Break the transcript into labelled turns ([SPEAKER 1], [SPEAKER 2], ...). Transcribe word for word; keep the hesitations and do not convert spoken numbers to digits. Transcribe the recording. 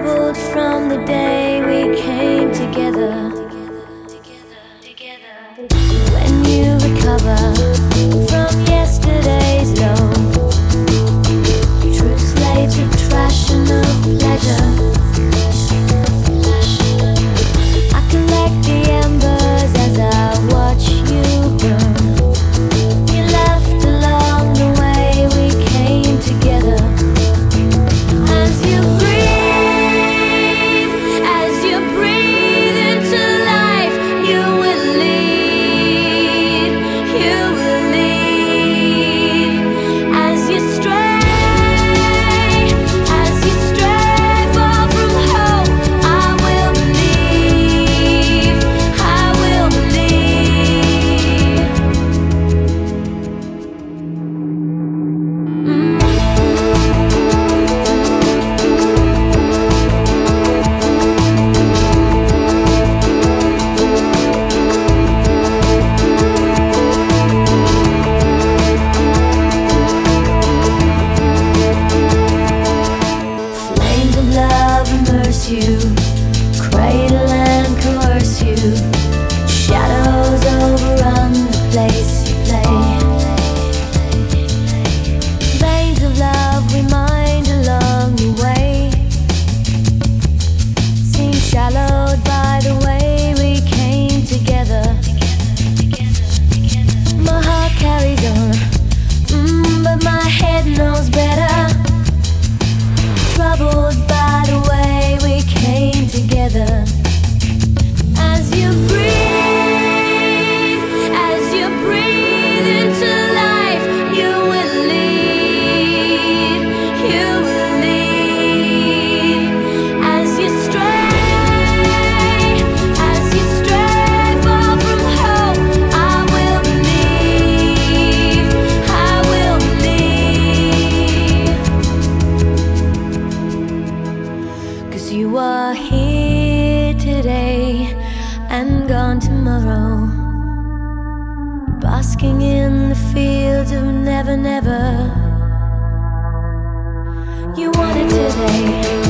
[SPEAKER 1] troubled from the day we came together. When you recover from yesterday's low, true slaves of trash and of pleasure, I collect the embers as I watch you burn. You left along the way we came together. As you breathe, as you breathe into life, you will lead, you will lead. As you stray, as you stray far from home, I will believe, I will believe. Mm. Flames of love immerse you, cradle and coerce you. Shadows overrun the place you play. Veins of love we mind along the way seem shallowed by the way we came together. My heart carries on, mm, but my head knows better. Troubled by the way we came together. As you breathe, as you breathe into life, you will lead, you will lead. As you stray, as you stray far from home, I will believe, I will believe. 'Cause you are here today and gone tomorrow, basking in the fields of never, never. You want it today.